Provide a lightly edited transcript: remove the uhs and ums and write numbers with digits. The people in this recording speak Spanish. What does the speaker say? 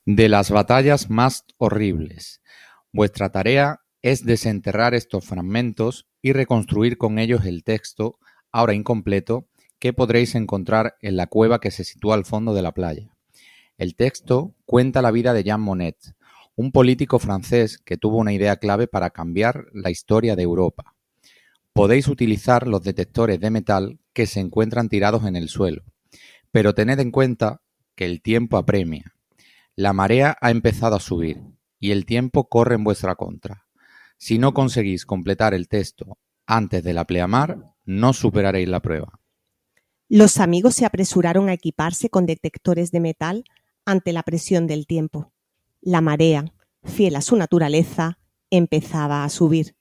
de las batallas más horribles. Vuestra tarea es desenterrar estos fragmentos y reconstruir con ellos el texto, ahora incompleto, que podréis encontrar en la cueva que se sitúa al fondo de la playa. El texto cuenta la vida de Jean Monnet, un político francés que tuvo una idea clave para cambiar la historia de Europa. Podéis utilizar los detectores de metal que se encuentran tirados en el suelo, pero tened en cuenta que el tiempo apremia. La marea ha empezado a subir y el tiempo corre en vuestra contra. Si no conseguís completar el texto antes de la pleamar, no superaréis la prueba. Los amigos se apresuraron a equiparse con detectores de metal ante la presión del tiempo. La marea, fiel a su naturaleza, empezaba a subir.